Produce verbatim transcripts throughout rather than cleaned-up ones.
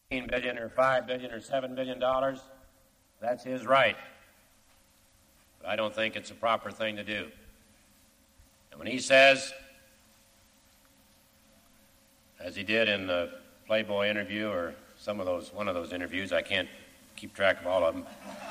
billion or five billion or seven billion dollars, that's his right. But I don't think it's a proper thing to do. And when he says, as he did in the Playboy interview or some of those, one of those interviews, I can't keep track of all of them.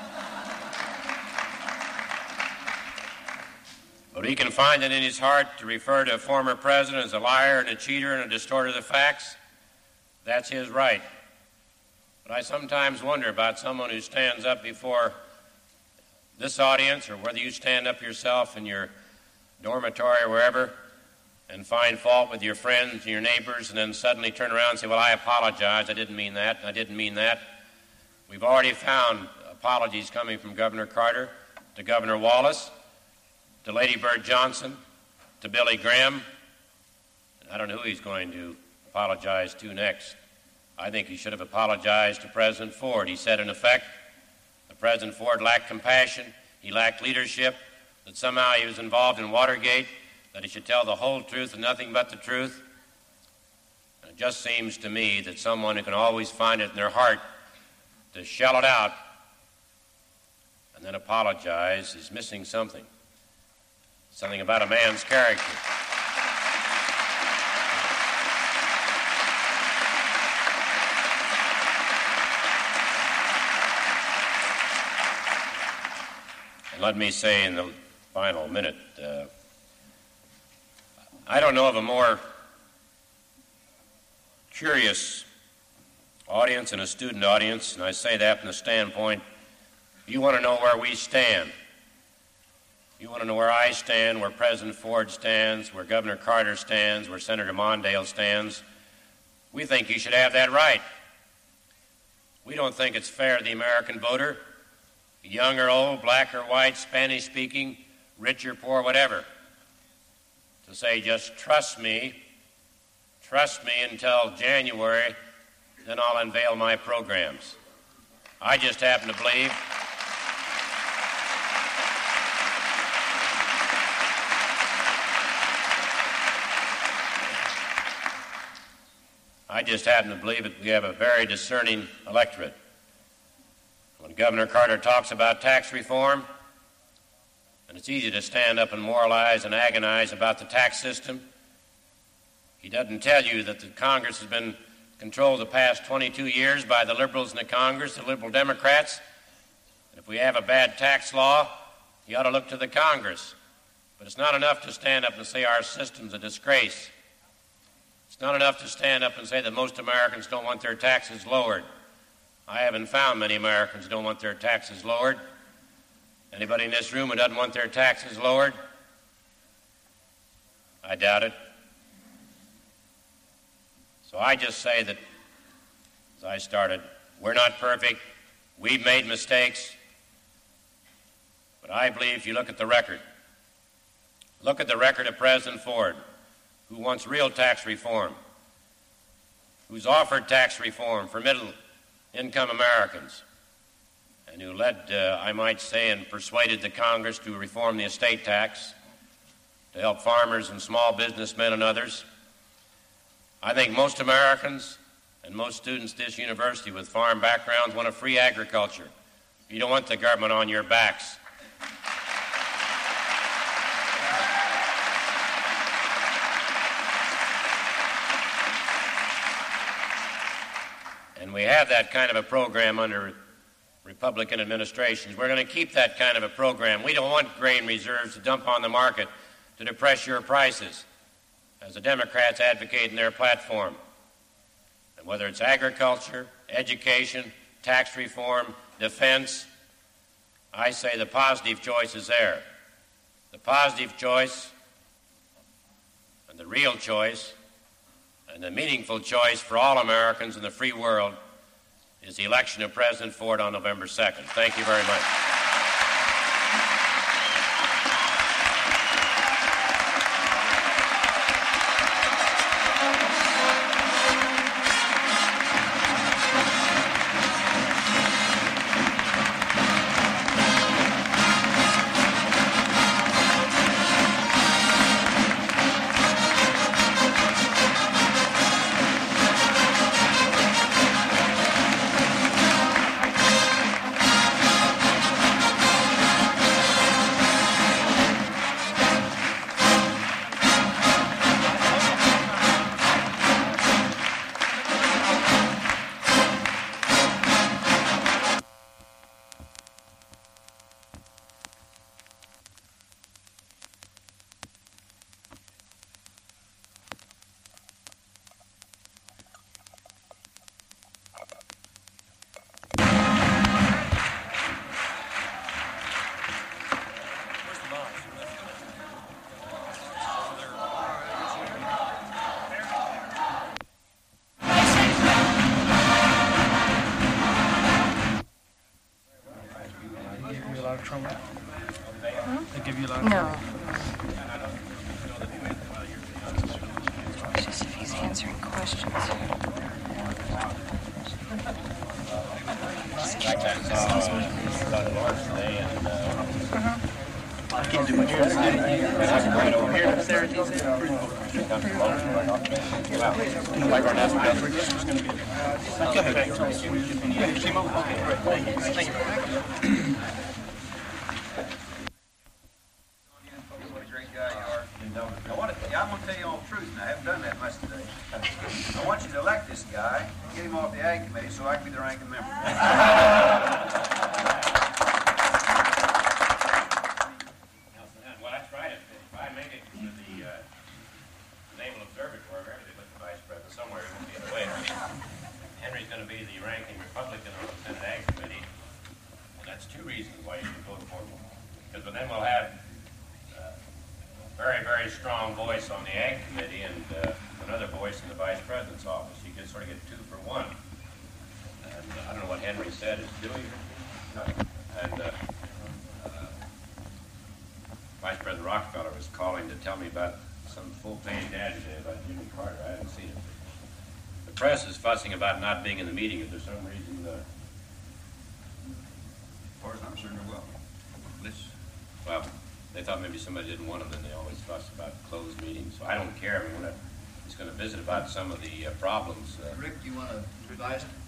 But he can find it in his heart to refer to a former president as a liar and a cheater and a distorter of the facts. That's his right. But I sometimes wonder about someone who stands up before this audience, or whether you stand up yourself in your dormitory or wherever and find fault with your friends and your neighbors and then suddenly turn around and say, well, I apologize, I didn't mean that, I didn't mean that. We've already found apologies coming from Governor Carter to Governor Wallace, to Lady Bird Johnson, to Billy Graham. And I don't know who he's going to apologize to next. I think he should have apologized to President Ford. He said, in effect, that President Ford lacked compassion, he lacked leadership, that somehow he was involved in Watergate, that he should tell the whole truth and nothing but the truth. And it just seems to me that someone who can always find it in their heart to shell it out and then apologize is missing something. Something about a man's character. And let me say in the final minute, uh, I don't know of a more curious audience and a student audience, and I say that from the standpoint, you want to know where we stand. You want to know where I stand, where President Ford stands, where Governor Carter stands, where Senator Mondale stands. We think you should have that right. We don't think it's fair to the American voter, young or old, black or white, Spanish-speaking, rich or poor, whatever, to say just trust me, trust me until January, then I'll unveil my programs. I just happen to believe I just happen to believe that we have a very discerning electorate. When Governor Carter talks about tax reform, and it's easy to stand up and moralize and agonize about the tax system, he doesn't tell you that the Congress has been controlled the past twenty-two years by the liberals in the Congress, the liberal Democrats. And if we have a bad tax law, you ought to look to the Congress. But it's not enough to stand up and say our system's a disgrace. It's not enough to stand up and say that most Americans don't want their taxes lowered. I haven't found many Americans who don't want their taxes lowered. Anybody in this room who doesn't want their taxes lowered? I doubt it. So I just say that, as I started, we're not perfect. We've made mistakes. But I believe if you look at the record, look at the record of President Ford, who wants real tax reform, who's offered tax reform for middle-income Americans, and who led, uh, I might say, and persuaded the Congress to reform the estate tax to help farmers and small businessmen and others. I think most Americans and most students at this university with farm backgrounds want a free agriculture. You don't want the government on your backs. And we have that kind of a program under Republican administrations. We're going to keep that kind of a program. We don't want grain reserves to dump on the market to depress your prices, as the Democrats advocate in their platform. And whether it's agriculture, education, tax reform, defense, I say the positive choice is there. The positive choice and the real choice and the meaningful choice for all Americans in the free world is the election of President Ford on November second. Thank you very much. trouble? Huh? They give you a lot of No. trouble? It's just if he's answering questions. Like I saw uh, Lawrence today, and uh, I can't do much better. right over here. Like our national Go ahead. What a great guy you are. I want to, I'm going to tell you all the truth now. I haven't done that much today. I want you to elect this guy, get him off the Ag Committee so I can be the ranking member. Well, that's right. If, if I make it to the uh, Naval Observatory, wherever they put the vice president, somewhere it won't be in the way. Henry's going to be the ranking Republican on the Senate Ag Committee. Well, that's two reasons why you should vote for him. Because then we'll have uh, a very, very strong voice on the Ag Committee and uh, another voice in the vice president's office. You can sort of get two for one. And uh, I don't know what Henry said is doing. And uh, Vice President Rockefeller was calling to tell me about some full-page ad today about Jimmy Carter. I haven't seen it. The press is fussing about not being in the meeting. Is there some reason? Uh, As far as I'm concerned, they're welcome. Let's, well, they thought maybe somebody didn't want them, and they always fuss about closed meetings. So I don't care. I mean, when I, he's going to visit about some of the uh, problems. Uh, Rick, do you want to revise it?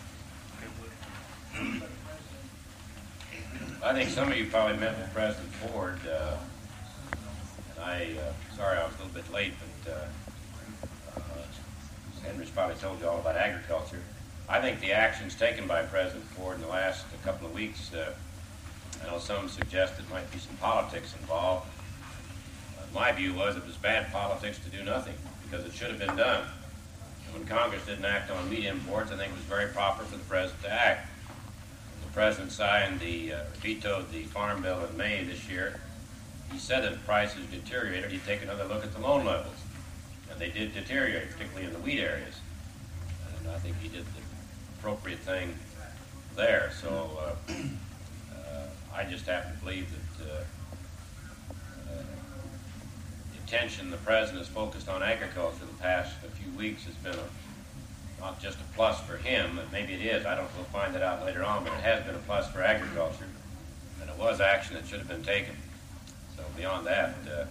I think some of you probably met with President Ford, uh, and I, uh, sorry I was a little bit late, but uh, uh, Henry's probably told you all about agriculture. I think the actions taken by President Ford in the last couple of weeks, uh, I know some suggest there might be some politics involved. Uh, my view was it was bad politics to do nothing, because it should have been done. And when Congress didn't act on meat imports, I think it was very proper for the President to act. The President signed the, uh, vetoed the Farm Bill in May this year. He said that if prices deteriorated, he'd take another look at the loan levels. And they did deteriorate, particularly in the wheat areas. And I think he did the appropriate thing there. So uh, uh, I just happen to believe that uh, uh, the attention the President has focused on agriculture the past few weeks has been a not just a plus for him, and maybe it is, I don't know, we'll find that out later on, but it has been a plus for agriculture, and it was action that should have been taken. So beyond that, uh,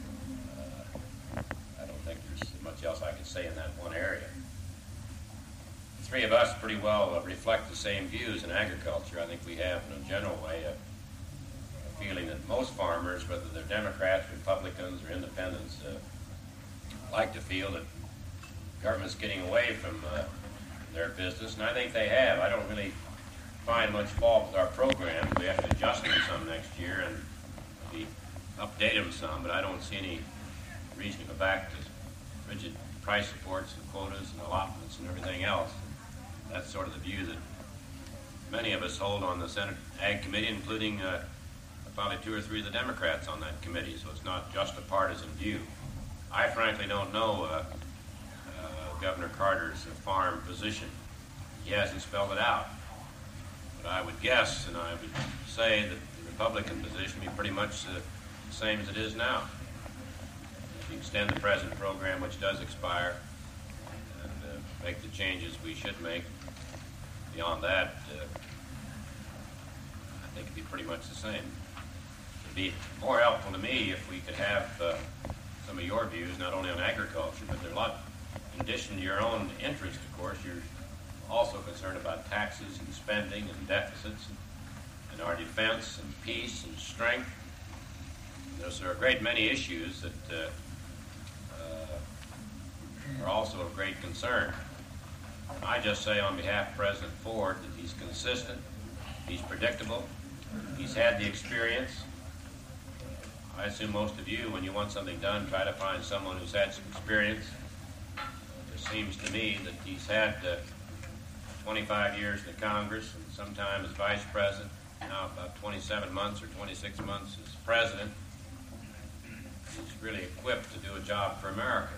uh, I don't think there's much else I can say in that one area. The three of us pretty well uh, reflect the same views in agriculture. I think we have, in a general way, a, a feeling that most farmers, whether they're Democrats, Republicans, or Independents, uh, like to feel that government's getting away from uh, their business, and I think they have. I don't really find much fault with our programs. We have to adjust them some next year and maybe update them some, but I don't see any reason to go back to rigid price supports and quotas and allotments and everything else. That's sort of the view that many of us hold on the Senate Ag Committee, including uh, probably two or three of the Democrats on that committee, so it's not just a partisan view. I frankly don't know uh, Governor Carter's farm position. He hasn't spelled it out. But I would guess, and I would say that the Republican position would be pretty much the same as it is now. If you extend the present program, which does expire, and uh, make the changes we should make, beyond that, uh, I think it'd be pretty much the same. It'd be more helpful to me if we could have uh, some of your views, not only on agriculture, but there are a lot. In addition to your own interest, of course, you're also concerned about taxes and spending and deficits and, and our defense and peace and strength. Those are a great many issues that uh, uh, are also of great concern. And I just say on behalf of President Ford that he's consistent, he's predictable, he's had the experience. I assume most of you, when you want something done, try to find someone who's had some experience. It seems to me that he's had uh, twenty-five years in the Congress, and sometime as vice president, now about twenty-seven months or twenty-six months as president. He's really equipped to do a job for America.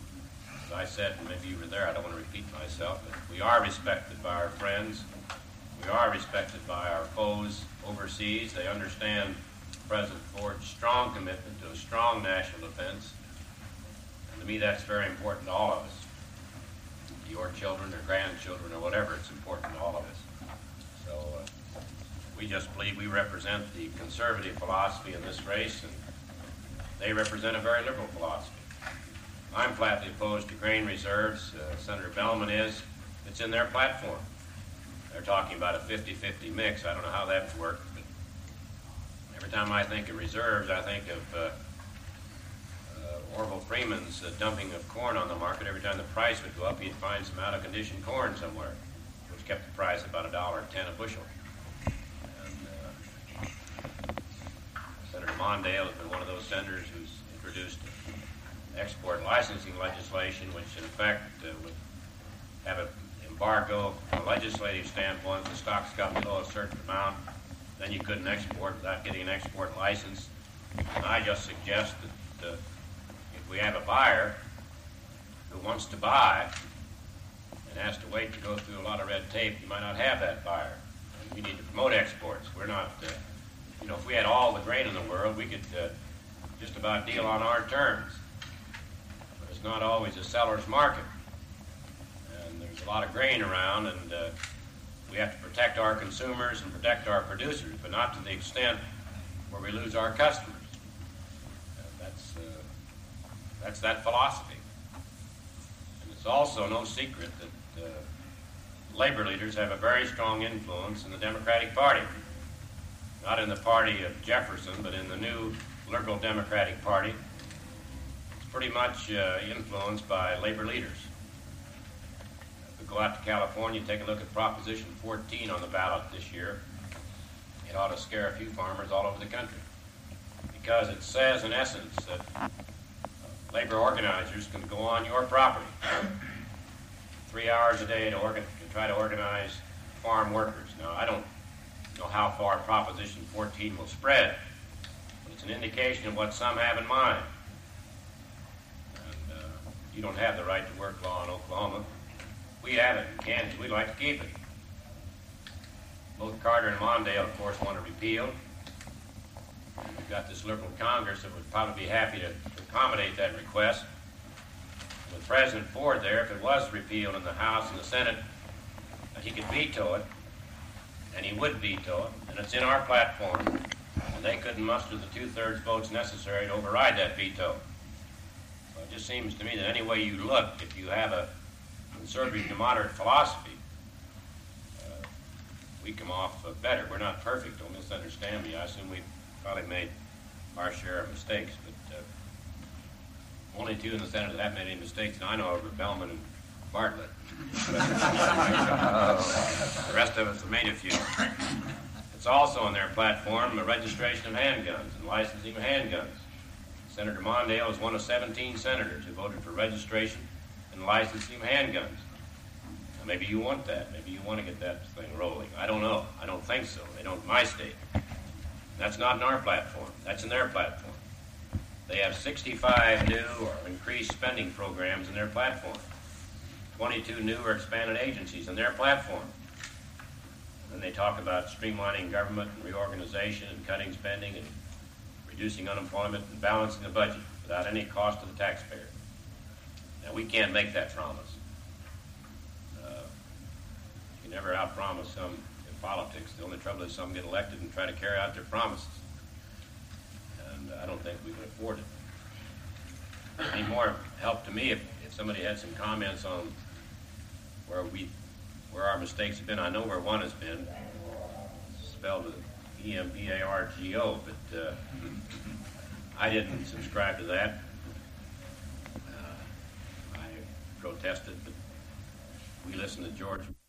As I said, and maybe you were there, I don't want to repeat myself, but we are respected by our friends. We are respected by our foes overseas. They understand President Ford's strong commitment to a strong national defense. And to me, that's very important to all of us. To your children or grandchildren or whatever, it's important to all of us. So uh, we just believe we represent the conservative philosophy in this race, and they represent a very liberal philosophy. I'm flatly opposed to grain reserves. Uh, Senator Bellman is. It's in their platform. They're talking about a fifty-fifty mix. I don't know how that would work, but every time I think of reserves, I think of uh, uh, Orville Freeman's uh, dumping of corn on the market. Every time the price would go up, he'd find some out-of-condition corn somewhere, which kept the price about a dollar ten a bushel. And uh, Senator Mondale has been one of those senators who's introduced export licensing legislation, which in effect uh, would have an embargo from a legislative standpoint. If the stocks got below a certain amount, then you couldn't export without getting an export license. And I just suggest that uh, if we have a buyer who wants to buy and has to wait to go through a lot of red tape, you might not have that buyer. And we need to promote exports. We're not, uh, you know, if we had all the grain in the world, we could uh, just about deal on our terms. But it's not always a seller's market. And there's a lot of grain around, and uh, we have to protect our consumers and protect our producers, but not to the extent where we lose our customers. Uh, that's, uh, that's that philosophy. And it's also no secret that uh, labor leaders have a very strong influence in the Democratic Party. Not in the party of Jefferson, but in the new liberal Democratic Party. It's pretty much uh, influenced by labor leaders. Go out to California and take a look at Proposition fourteen on the ballot this year. It ought to scare a few farmers all over the country, because it says, in essence, that uh, labor organizers can go on your property three hours a day to, organ- to try to organize farm workers. Now, I don't know how far Proposition fourteen will spread, but it's an indication of what some have in mind. And uh, you don't have the right to work law in Oklahoma. We have it in Kansas. We'd like to keep it. Both Carter and Mondale, of course, want to repeal. We've got this liberal Congress that would probably be happy to, to accommodate that request. With President Ford there, if it was repealed in the House and the Senate, he could veto it, and he would veto it, and it's in our platform, and they couldn't muster the two-thirds votes necessary to override that veto. So it just seems to me that any way you look, if you have a conservative to moderate philosophy, uh, we come off uh, better. We're not perfect, don't misunderstand me. I assume we've probably made our share of mistakes, but uh, only two in the Senate that have made any mistakes, and I know of are Bellman and Bartlett. The rest of us have made a few. It's also on their platform the registration of handguns and licensing of handguns. Senator Mondale is one of seventeen senators who voted for registration and licensing of handguns. Now, maybe you want that. Maybe you want to get that thing rolling. I don't know. I don't think so. They don't in my state. That's not in our platform. That's in their platform. They have sixty-five new or increased spending programs in their platform. twenty-two new or expanded agencies in their platform. And then they talk about streamlining government and reorganization and cutting spending and reducing unemployment and balancing the budget without any cost to the taxpayer. Now, we can't make that promise. Uh, you can never outpromise some in politics. The only trouble is some get elected and try to carry out their promises. And I don't think we can afford it. It'd be more help to me if, if somebody had some comments on where we, where our mistakes have been. I know where one has been, spelled with E M P A R G O, but uh, I didn't subscribe to that. Uh, I protested, but we listened to George